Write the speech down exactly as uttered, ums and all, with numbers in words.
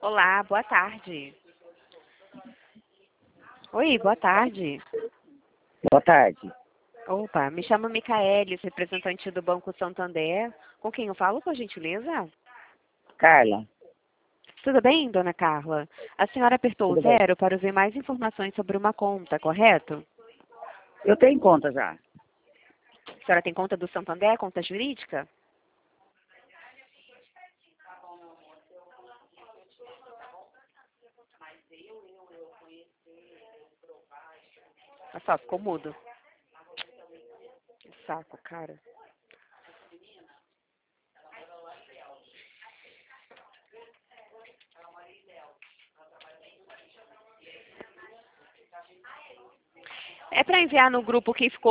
Olá, boa tarde. Oi, boa tarde. Boa tarde. Opa, me chamo Micaelis, representante do Banco Santander. Com quem eu falo, por gentileza? Carla, Tudo bem, dona Carla? A senhora apertou o tudo bem? zero para ouvir mais informações sobre uma conta, correto? Eu tenho conta já. A senhora tem conta do Santander, conta jurídica? Olha só, ficou mudo. Que saco, cara. É para enviar no grupo que ficou